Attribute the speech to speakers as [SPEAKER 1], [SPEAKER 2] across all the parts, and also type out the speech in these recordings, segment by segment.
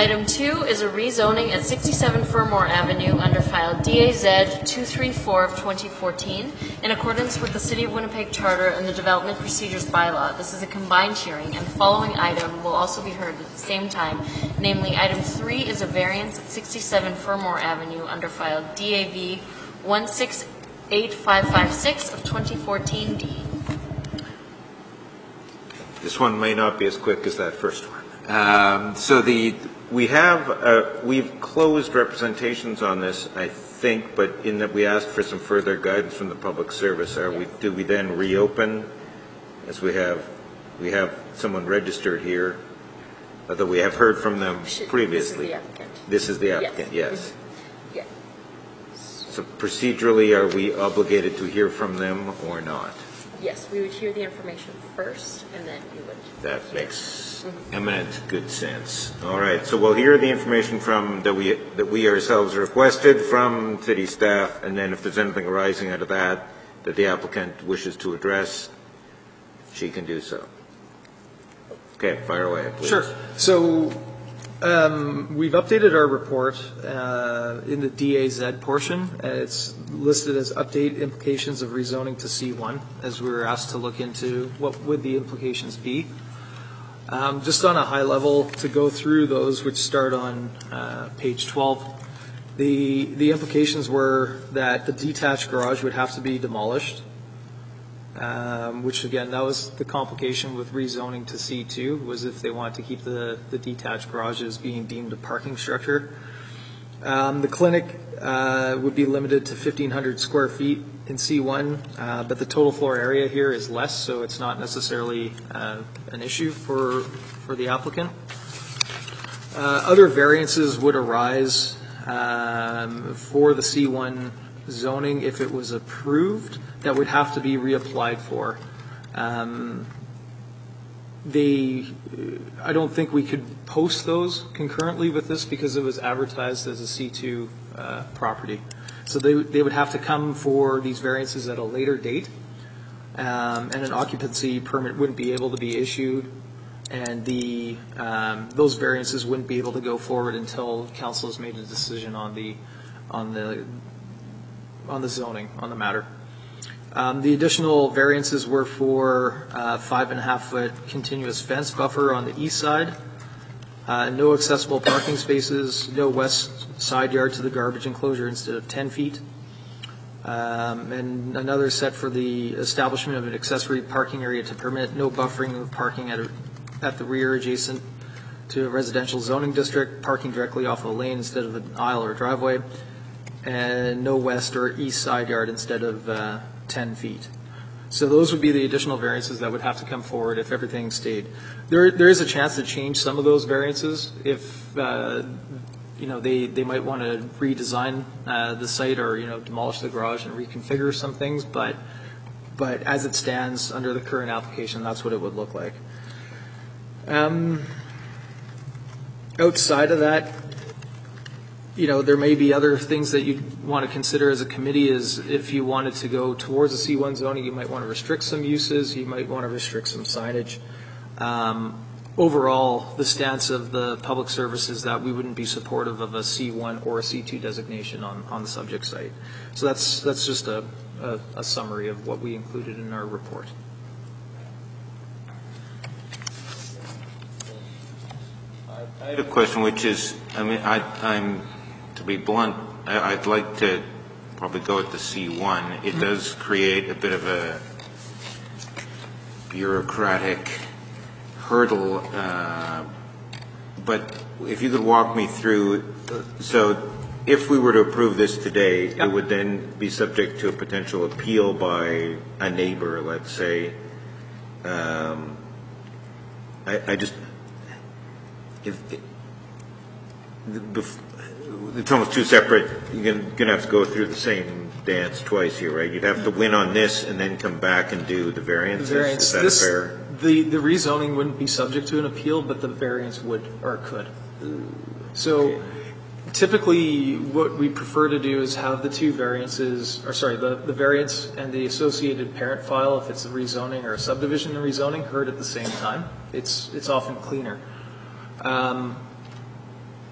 [SPEAKER 1] Item 2 is a rezoning at 67 Fermor Avenue under file DAZ 234 of 2014 in accordance with the City of Winnipeg Charter and the Development Procedures Bylaw. This is a combined hearing, and the following item will also be heard at the same time. Namely, Item 3 is a variance at 67 Fermor Avenue under file DAV 168556 of 2014D.
[SPEAKER 2] This one may not be as quick as that first one. We've closed representations on this, I think, but in that we asked for some further guidance from the public service. Do we then reopen, as we have someone registered here, although we have heard from them previously. This is the applicant, yes.
[SPEAKER 1] Yeah.
[SPEAKER 2] So procedurally, are we obligated to hear from them or not?
[SPEAKER 1] Yes, we would hear the information first, and then we would.
[SPEAKER 2] That makes eminent good sense. All right, so we'll hear the information that we ourselves requested from city staff, and then if there's anything arising out of that the applicant wishes to address, she can do so. Okay, fire away, please.
[SPEAKER 3] Sure. So we've updated our report in the DAZ portion. It's listed as update implications of rezoning to C1, as we were asked to look into what would the implications be. Just on a high level to go through those, which start on page 12, the implications were that the detached garage would have to be demolished, which again, that was the complication with rezoning to C2, was if they wanted to keep the detached garages being deemed a parking structure. The clinic would be limited to 1,500 square feet in C1, but the total floor area here is less, so it's not necessarily an issue for the applicant. Other variances would arise for the C1 zoning if it was approved that would have to be reapplied for. I don't think we could post those concurrently with this because it was advertised as a C2 property. So they would have to come for these variances at a later date, and an occupancy permit wouldn't be able to be issued, and those variances wouldn't be able to go forward until council has made a decision on the zoning on the matter. The additional variances were for 5.5-foot continuous fence buffer on the east side, no accessible parking spaces, no west side yard to the garbage enclosure instead of 10 feet, and another set for the establishment of an accessory parking area to permit no buffering of parking at the rear adjacent to a residential zoning district, parking directly off a lane instead of an aisle or driveway, and no west or east side yard instead of 10 feet. So those would be the additional variances that would have to come forward if everything stayed. There is a chance to change some of those variances if they might want to redesign the site or demolish the garage and reconfigure some things, but as it stands under the current application, that's what it would look like. Outside of that, there may be other things that you want to consider as a committee. Is if you wanted to go towards a C1 zoning, you might want to restrict some uses. You might want to restrict some signage. Overall, the stance of the public service is that we wouldn't be supportive of a C1 or a C2 designation on the subject site. So that's just a summary of what we included in our report.
[SPEAKER 2] I had a question, which is, I'm to be blunt, I'd like to probably go with the C1. It does create a bit of a bureaucratic hurdle, but if you could walk me through, so if we were to approve this today, It would then be subject to a potential appeal by a neighbor, let's say. It's almost two separate. You're going to have to go through the same dance twice here, right? You'd have to win on this and then come back and do the variances. Is that fair?
[SPEAKER 3] The rezoning wouldn't be subject to an appeal, but the variance would or could. So typically what we prefer to do is have the two variances, the variance and the associated parent file, if it's a rezoning or a subdivision and rezoning, heard at the same time. It's often cleaner.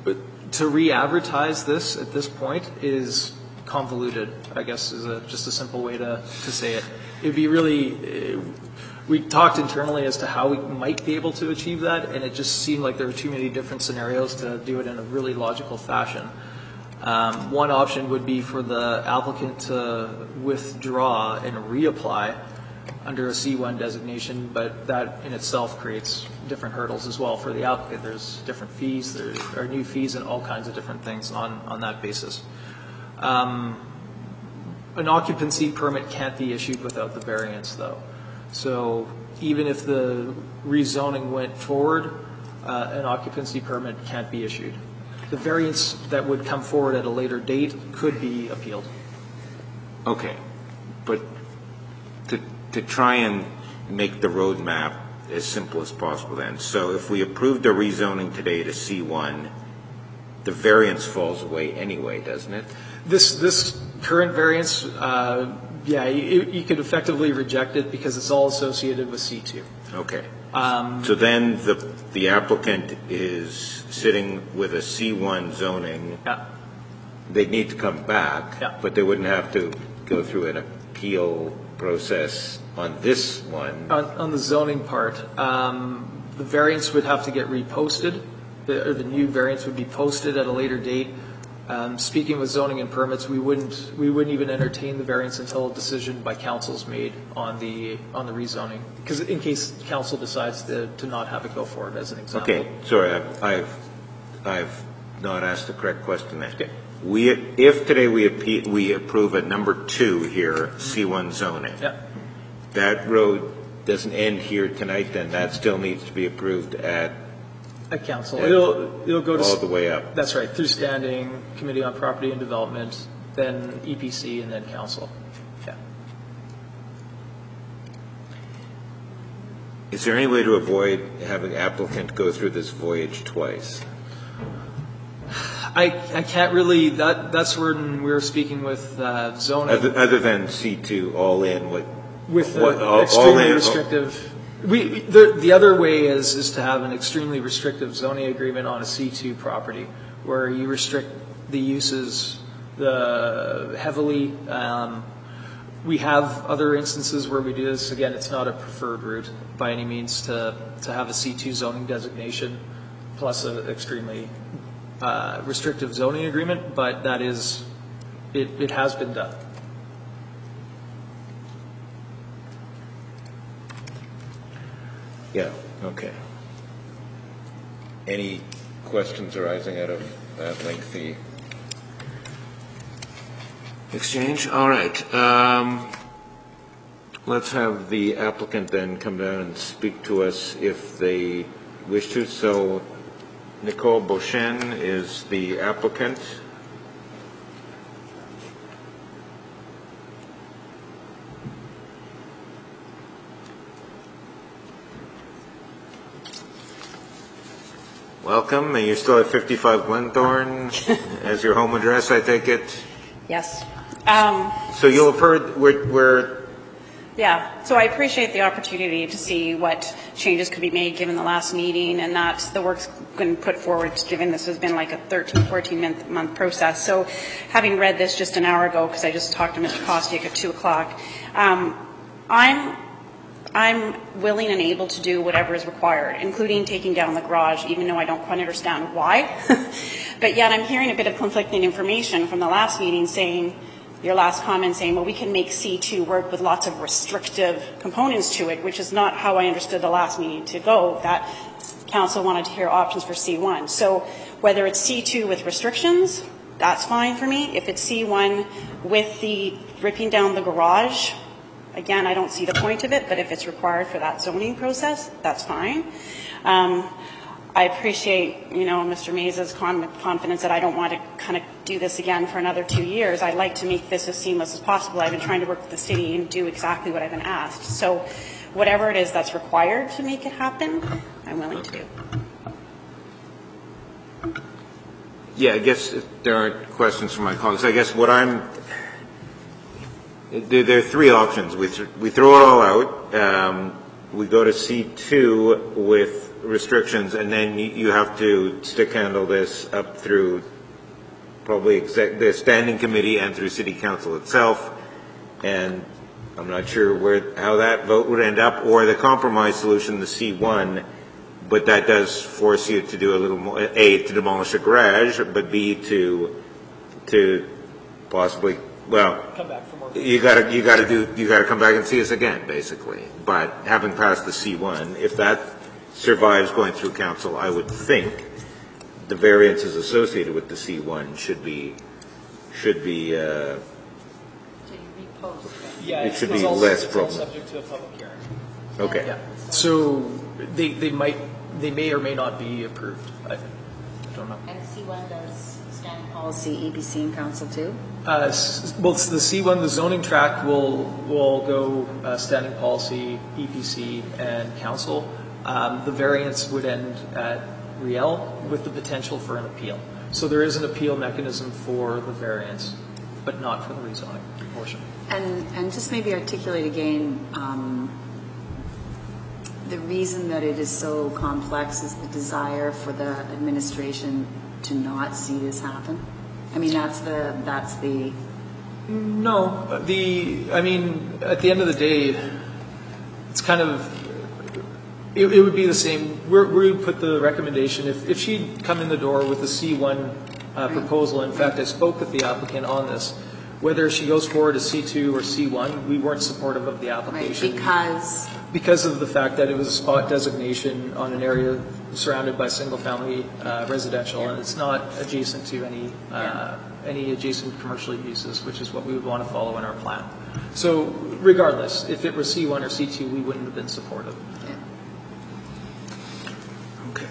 [SPEAKER 3] But to re-advertise this at this point is convoluted, I guess, is just a simple way to say it. It'd be really, we talked internally as to how we might be able to achieve that, and it just seemed like there were too many different scenarios to do it in a really logical fashion. One option would be for the applicant to withdraw and reapply under a C1 designation, but that in itself creates different hurdles as well for the applicant. There's different fees, there are new fees and all kinds of different things on that basis. An occupancy permit can't be issued without the variance, though. So even if the rezoning went forward, an occupancy permit can't be issued. The variance that would come forward at a later date could be appealed.
[SPEAKER 2] Okay, but to try and make the roadmap as simple as possible then. So if we approved a rezoning today to C1, the variance falls away anyway, doesn't it? This
[SPEAKER 3] current variance, yeah, you could effectively reject it because it's all associated with C2.
[SPEAKER 2] Okay. So then the applicant is sitting with a C1 zoning.
[SPEAKER 3] Yeah.
[SPEAKER 2] They'd need to come back,
[SPEAKER 3] yeah,
[SPEAKER 2] but they wouldn't have to go through an appeal process on this one.
[SPEAKER 3] On the zoning part, the variance would have to get reposted. The new variance would be posted at a later date. Speaking with zoning and permits, we wouldn't even entertain the variance until a decision by council's made on the rezoning, because in case council decides to not have it go forward, as an example.
[SPEAKER 2] Okay, sorry, I've not asked the correct question then.
[SPEAKER 3] Okay.
[SPEAKER 2] If today we approve at number 2 here, C1 zoning,
[SPEAKER 3] yeah, that
[SPEAKER 2] road doesn't end here tonight, then that still needs to be approved at
[SPEAKER 3] council. It'll go to
[SPEAKER 2] all the way up.
[SPEAKER 3] That's right, through standing, Committee on Property and Development, then EPC, and then council. Yeah.
[SPEAKER 2] Is there any way to avoid having applicant go through this voyage twice?
[SPEAKER 3] I can't really. That's when we were speaking with zoning.
[SPEAKER 2] Other than C2 all in,
[SPEAKER 3] with extremely restrictive. The other way is to have an extremely restrictive zoning agreement on a C2 property, where you restrict the uses heavily. We have other instances where we do this. Again, it's not a preferred route by any means to have a C2 zoning designation plus an extremely restrictive zoning agreement, but that is, it has been done.
[SPEAKER 2] Yeah, okay. Any questions arising out of that lengthy exchange? All right. Let's have the applicant then come down and speak to us if they wish to. So Nicole Beauchesne is the applicant. Welcome, and you're still at 55 Glenthorne as your home address, I take it?
[SPEAKER 4] Yes.
[SPEAKER 2] So you'll have heard,
[SPEAKER 4] Yeah, so I appreciate the opportunity to see what changes could be made given the last meeting, and that the work's been put forward given this has been like a 13, 14-month process. So having read this just an hour ago, because I just talked to Mr. Kostiuk at 2 o'clock, I'm willing and able to do whatever is required, including taking down the garage, even though I don't quite understand why. But yet I'm hearing a bit of conflicting information from the last meeting saying, your last comment saying, well, we can make C2 work with lots of restrictive components to it, which is not how I understood the last meeting to go, that council wanted to hear options for C1. So whether it's C2 with restrictions, that's fine for me. If it's C1 with the ripping down the garage, again, I don't see the point of it, but if it's required for that zoning process, that's fine. I appreciate, Mr. Mays' confidence that I don't want to kind of do this again for another 2 years. I'd like to make this as seamless as possible. I've been trying to work with the city and do exactly what I've been asked. So whatever it is that's required to make it happen, I'm willing to do.
[SPEAKER 2] Yeah, I guess if there aren't questions from my colleagues. I guess there are 3 options. We throw it all out. We go to C2 with restrictions, and then you have to stick handle this up through probably the standing committee and through city council itself. And I'm not sure how that vote would end up, or the compromise solution, the C1, but that does force you to do a little more, A, to demolish a garage, but B, to possibly, well,
[SPEAKER 3] Come back for more.
[SPEAKER 2] you gotta come back and see us again, basically. But having passed the C1, if that survives going through council, I would think the variances associated with the C1 should be
[SPEAKER 3] Yeah,
[SPEAKER 2] it should
[SPEAKER 3] it's
[SPEAKER 2] be
[SPEAKER 3] all-
[SPEAKER 2] less
[SPEAKER 3] it's all
[SPEAKER 2] problem.
[SPEAKER 3] subject to a public hearing.
[SPEAKER 2] Okay.
[SPEAKER 3] Yeah. So they may or may not be approved. I don't know.
[SPEAKER 5] And C1 does standing policy, EPC and council too?
[SPEAKER 3] Well, it's the C1, the zoning tract will go standing policy, EPC, and council. The variance would end at Riel with the potential for an appeal. So there is an appeal mechanism for the variance, but not for the rezoning portion.
[SPEAKER 5] And just maybe articulate again, the reason that it is so complex is the desire for the administration to not see this happen? I mean, that's the
[SPEAKER 3] No, at the end of the day, it's kind of, it would be the same. We would put the recommendation, if she'd come in the door with a C1 proposal, in fact, I spoke with the applicant on this, whether she goes forward as C2 or C1, we weren't supportive of the application.
[SPEAKER 5] right,
[SPEAKER 3] Because of the fact that it was a spot designation on an area surrounded by single-family residential, and it's not adjacent to any adjacent commercial uses, which is what we would want to follow in our plan. So regardless, if it were C1 or C2, we wouldn't have been supportive.
[SPEAKER 2] Okay.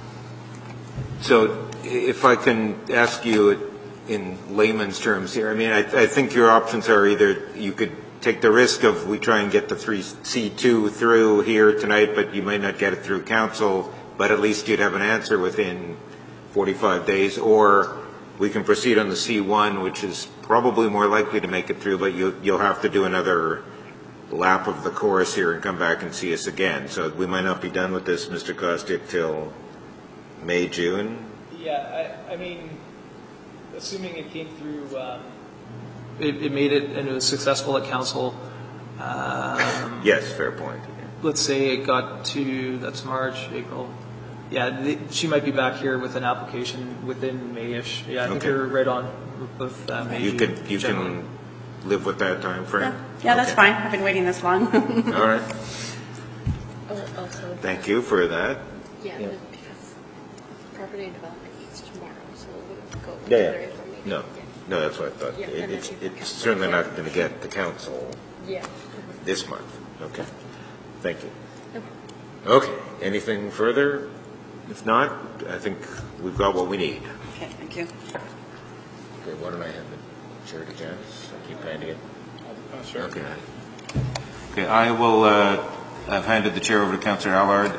[SPEAKER 2] So if I can ask you in layman's terms here, I mean, I think your options are either you could take the risk of we try and get the C2 through here tonight, but you might not get it through council, but at least you'd have an answer within 45 days, or we can proceed on the C1, which is probably more likely to make it through, but you'll have to do another lap of the course here and come back and see us again. So we might not be done with this, Mr. Kostick, till May, June.
[SPEAKER 3] Yeah, I mean, assuming it came through, it made it and it was successful at council.
[SPEAKER 2] Yes, fair point.
[SPEAKER 3] Let's say it got to, that's March, April. Yeah, she might be back here with an application within May-ish. Yeah, I think
[SPEAKER 2] Okay.
[SPEAKER 3] you're right on with May.
[SPEAKER 2] You
[SPEAKER 3] generally.
[SPEAKER 2] can live with that time frame?
[SPEAKER 4] Yeah, that's
[SPEAKER 2] Okay.
[SPEAKER 4] fine. I've been waiting this long.
[SPEAKER 2] All right.
[SPEAKER 1] Also,
[SPEAKER 2] Thank you for that.
[SPEAKER 1] yeah, but because property development meets tomorrow, so it wouldn't go
[SPEAKER 2] Yeah,
[SPEAKER 1] together
[SPEAKER 2] yeah.
[SPEAKER 1] if we're meeting.
[SPEAKER 2] No, that's what I thought.
[SPEAKER 1] Yeah, and
[SPEAKER 2] It's
[SPEAKER 1] then you can-
[SPEAKER 2] certainly not going to get to council
[SPEAKER 1] Yeah.
[SPEAKER 2] this month. Okay. Thank you.
[SPEAKER 1] No
[SPEAKER 2] Okay. Anything further? If not, I think we've got what we need.
[SPEAKER 4] Okay, thank you.
[SPEAKER 2] Okay, why don't I hand the chair to Janice? I keep handing it.
[SPEAKER 6] Sure.
[SPEAKER 2] Okay. Okay, I will, I've handed the chair over to Councillor Allard.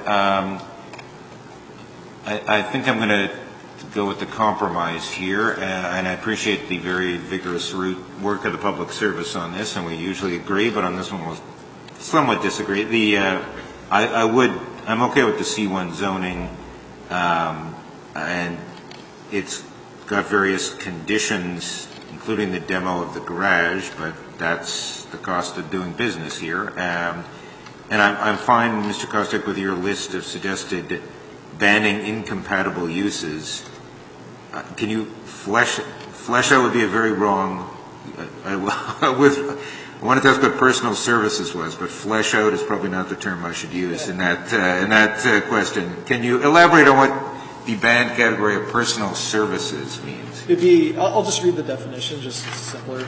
[SPEAKER 2] I think I'm going to go with the compromise here, and I appreciate the very vigorous work of the public service on this, and we usually agree, but on this one we'll somewhat disagree. I'm okay with the C1 zoning, and it's got various conditions, including the demo of the garage, but that's the cost of doing business here. And I'm fine, Mr. Kostick, with your list of suggested banning incompatible uses. Can you flesh out would be a very wrong, I wanted to ask what personal services was, but flesh out is probably not the term I should use in that question. Can you elaborate on what the banned category of personal services means?
[SPEAKER 3] It'd be, I'll just read the definition, just simpler.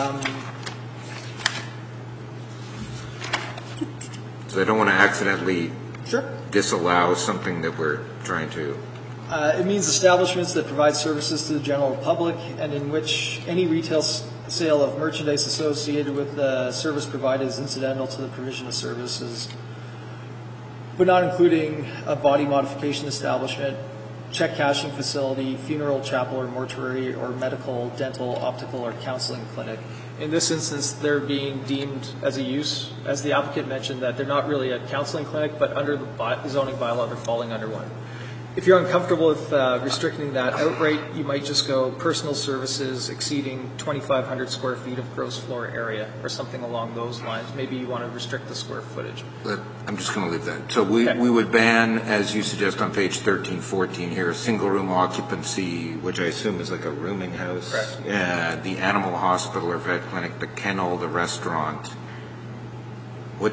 [SPEAKER 2] So I don't want to accidentally
[SPEAKER 3] Sure.
[SPEAKER 2] disallow something that we're trying to.
[SPEAKER 3] It means establishments that provide services to the general public and in which any retail sale of merchandise associated with the service provided is incidental to the provision of services, but not including a body modification establishment, check cashing facility, funeral chapel or mortuary, or medical, dental, optical, or counseling clinic. In this instance, they're being deemed as a use, as the applicant mentioned, that they're not really a counseling clinic, but under the zoning bylaw, they're falling under one. If you're uncomfortable with restricting that outright, you might just go personal services exceeding 2,500 square feet of gross floor area, or something along those lines. Maybe you want to restrict the square footage.
[SPEAKER 2] But I'm just going to leave that. So we would ban, as you suggest on page 13, 14 here, a single room occupancy, which I assume is like a rooming house.
[SPEAKER 3] Correct.
[SPEAKER 2] The animal hospital or vet clinic, the kennel, the restaurant. We'll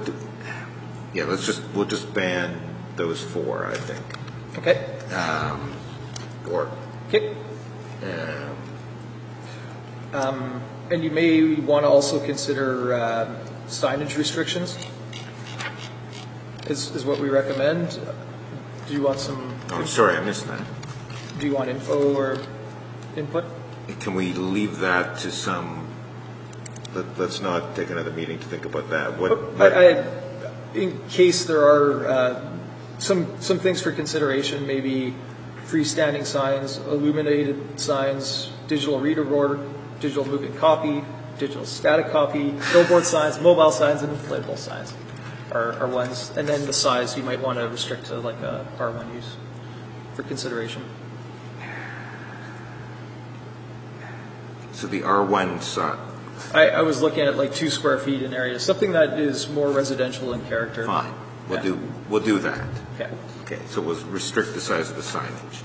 [SPEAKER 2] just ban those 4, I think.
[SPEAKER 3] Okay. Okay. And you may want to also consider signage restrictions. Is what we recommend. Do you want some?
[SPEAKER 2] Oh, sorry, I missed that.
[SPEAKER 3] Do you want info or input?
[SPEAKER 2] Can we leave that to some? Let's not take another meeting to think about that.
[SPEAKER 3] In case there are some things for consideration, maybe freestanding signs, illuminated signs, digital reader board, digital moving copy, digital static copy, billboard signs, mobile signs, and inflatable signs are ones. And then the size you might want to restrict to like a R1 use for consideration.
[SPEAKER 2] So the R1 size.
[SPEAKER 3] I was looking at like 2 square feet in area, something that is more residential in character.
[SPEAKER 2] Fine. We'll do that.
[SPEAKER 3] Okay.
[SPEAKER 2] Okay, so we'll restrict the size of the signage.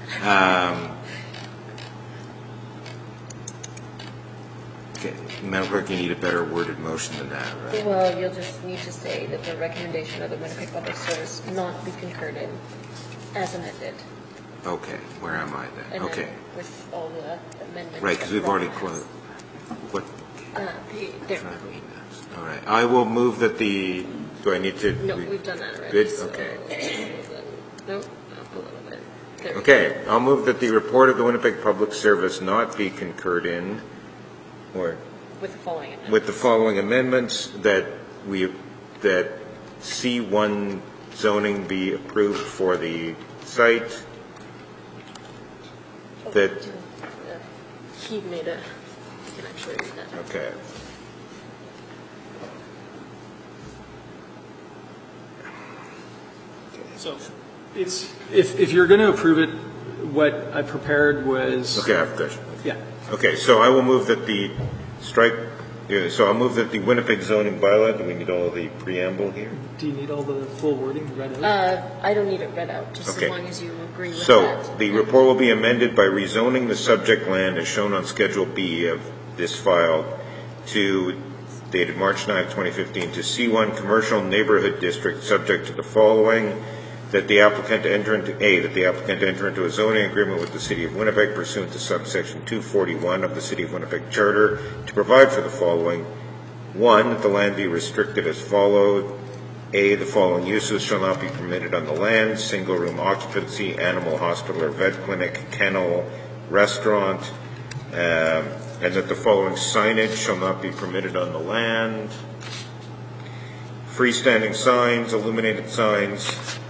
[SPEAKER 2] Okay, Madam Clerk, you need a better worded motion than that, right?
[SPEAKER 1] Well, you'll just need to say that the recommendation of the Winnipeg Public Service not be concurred in as amended.
[SPEAKER 2] Okay, where am I then?
[SPEAKER 1] And
[SPEAKER 2] Okay.
[SPEAKER 1] then with all the amendments.
[SPEAKER 2] Right, because we've already closed. What?
[SPEAKER 1] There.
[SPEAKER 2] All right, I will move that the, do I need to?
[SPEAKER 1] No, we've done that already.
[SPEAKER 2] Good,
[SPEAKER 1] so
[SPEAKER 2] okay.
[SPEAKER 1] No, up a little bit. There we go.
[SPEAKER 2] Okay, I'll move that the report of the Winnipeg Public Service not be concurred in, or
[SPEAKER 1] With the following amendments.
[SPEAKER 2] with the following amendments, that C1 zoning be approved for the site, that,
[SPEAKER 1] He made a, you can actually read that.
[SPEAKER 2] okay.
[SPEAKER 3] So it's if you're going to approve it, what I prepared was
[SPEAKER 2] Okay, I have a question.
[SPEAKER 3] yeah.
[SPEAKER 2] Okay, so I will move that the so I'll move that the Winnipeg zoning bylaw, do we need all the preamble here?
[SPEAKER 3] Do you need all the full wording read out?
[SPEAKER 1] I don't need it read out, just
[SPEAKER 2] Okay.
[SPEAKER 1] as long as you agree with
[SPEAKER 2] So,
[SPEAKER 1] that.
[SPEAKER 2] the report will be amended by rezoning the subject land as shown on Schedule B of this file to, dated March 9, 2015, to C1 Commercial Neighborhood District, subject to the following: that the applicant enter into a zoning agreement with the City of Winnipeg pursuant to subsection 241 of the City of Winnipeg Charter to provide for the following. 1, that the land be restricted as followed. A, the following uses shall not be permitted on the land: single room occupancy, animal hospital or vet clinic, kennel, restaurant, and that the following signage shall not be permitted on the land: freestanding signs, illuminated signs,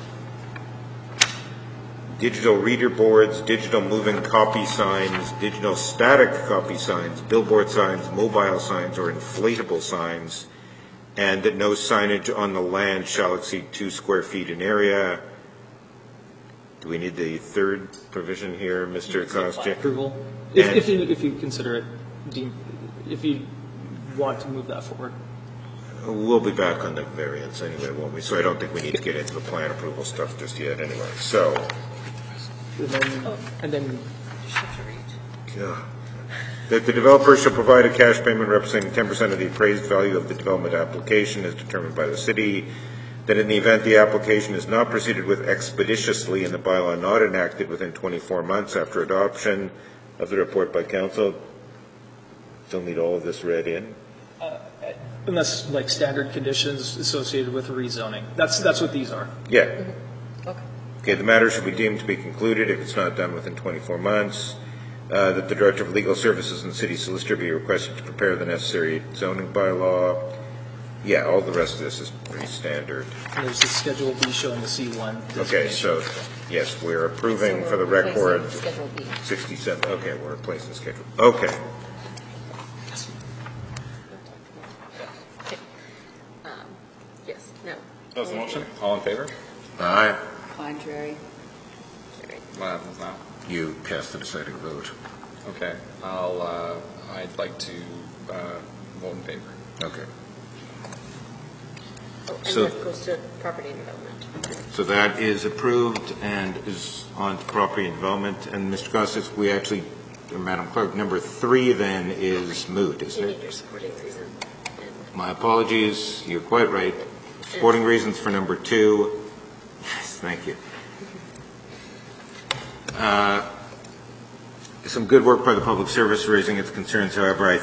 [SPEAKER 2] digital reader boards, digital moving copy signs, digital static copy signs, billboard signs, mobile signs, or inflatable signs, and that no signage on the land shall exceed 2 square feet in area. Do we need the third provision here, Mr. Costigan?
[SPEAKER 3] Approval.
[SPEAKER 2] And-
[SPEAKER 3] If you consider it, if you want to move that forward.
[SPEAKER 2] We'll be back on the variance anyway, won't we? So I don't think we need to get into the plan approval stuff just yet anyway. So,
[SPEAKER 3] And then
[SPEAKER 1] Just have to read.
[SPEAKER 2] God. That the developer shall provide a cash payment representing 10% of the appraised value of the development application as determined by the city. That in the event the application is not proceeded with expeditiously and the bylaw not enacted within 24 months after adoption of the report by council, still need all of this read in?
[SPEAKER 3] unless like standard conditions associated with rezoning. That's what these are.
[SPEAKER 2] Yeah.
[SPEAKER 1] Okay.
[SPEAKER 2] Okay, the matter should be deemed to be concluded if it's not done within 24 months. That the Director of Legal Services and City Solicitor be requested to prepare the necessary zoning bylaw. Yeah, all the rest of this is pretty standard.
[SPEAKER 3] And there's the Schedule B showing the C1.
[SPEAKER 2] Okay, so
[SPEAKER 3] designation.
[SPEAKER 2] Yes, we're approving
[SPEAKER 1] So
[SPEAKER 2] for the
[SPEAKER 1] we're
[SPEAKER 2] record
[SPEAKER 1] replacing Schedule B.
[SPEAKER 2] 67. Okay, we're replacing schedule. Okay.
[SPEAKER 1] Okay. Yes, no.
[SPEAKER 6] That's the motion. All in favor?
[SPEAKER 2] Aye.
[SPEAKER 5] Contrary.
[SPEAKER 6] What happens now?
[SPEAKER 2] You cast the deciding vote.
[SPEAKER 6] Okay. I'd like to vote in favor.
[SPEAKER 2] Okay.
[SPEAKER 1] Oh, and
[SPEAKER 2] So-
[SPEAKER 1] that goes to property and development.
[SPEAKER 2] So that is approved and is on to property and development. And Mr. Gossett, we actually, Madam Clerk, number 3 then is moot, isn't
[SPEAKER 1] You
[SPEAKER 2] it?
[SPEAKER 1] need your supporting reason. And
[SPEAKER 2] My apologies. You're quite right. Supporting reasons for number 2. Yes, thank you. Some good work by the public service raising its concerns. However, I